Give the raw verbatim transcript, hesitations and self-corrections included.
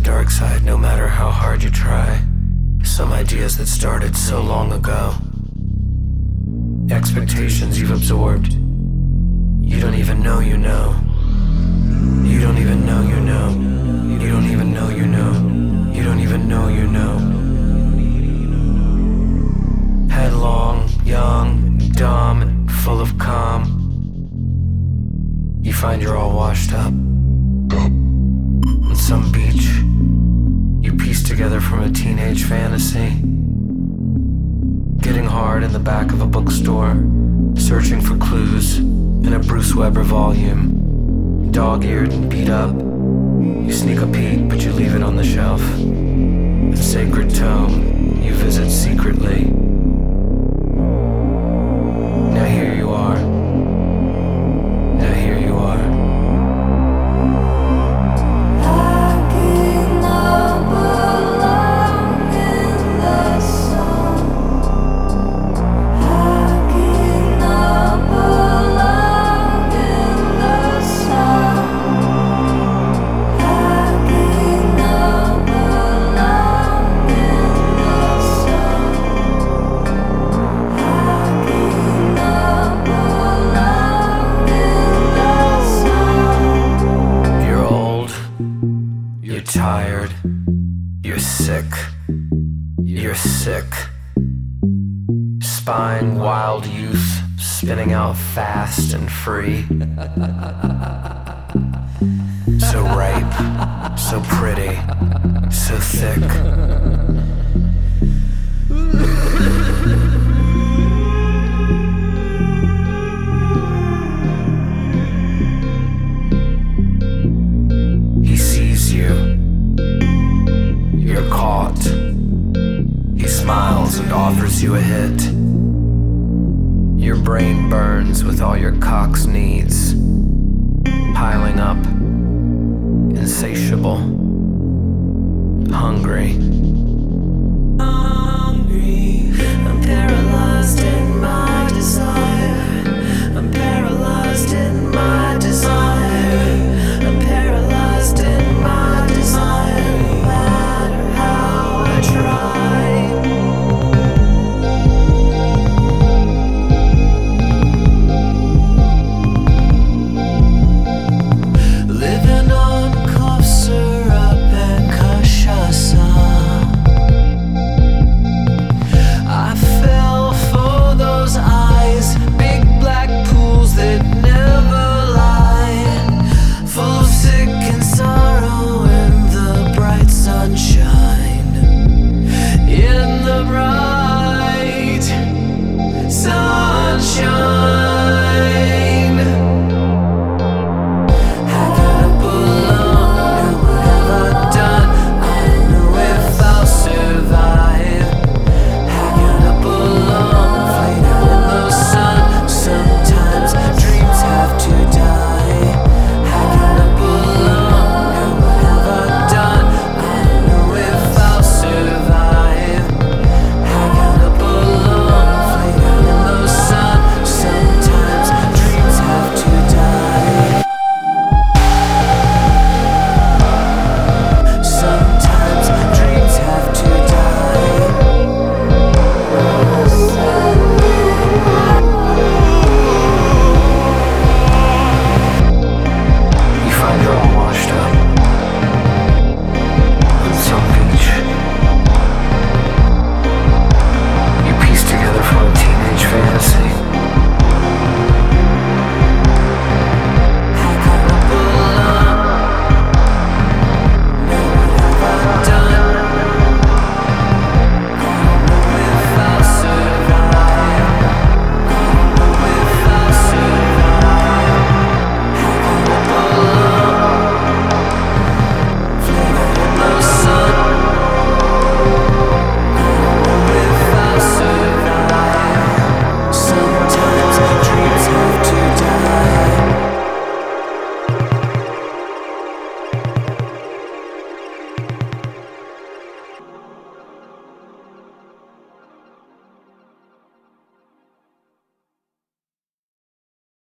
dark side, no matter how hard you try. Some ideas that started so long ago. Expectations you've absorbed. You don't even know you know. You don't even know you know. You don't even know you know. You don't even know you know. Headlong, young, dumb, and full of calm. You find you're all washed up. On some beach, you piece together from a teenage fantasy. Getting hard in the back of a bookstore, searching for clues in a Bruce Weber volume. Dog-eared and beat up, you sneak a peek but you leave it on the shelf. A sacred tome you visit secretly. Now here you are. Now here you are. Tired, you're sick, you're sick. Spine wild youth, spinning out fast and free. So ripe, so pretty, so thick. He sees you. You're caught. He smiles and offers you a hit. Your brain burns with all your cock's needs, piling up, insatiable, hungry. Hungry, I'm paralyzed and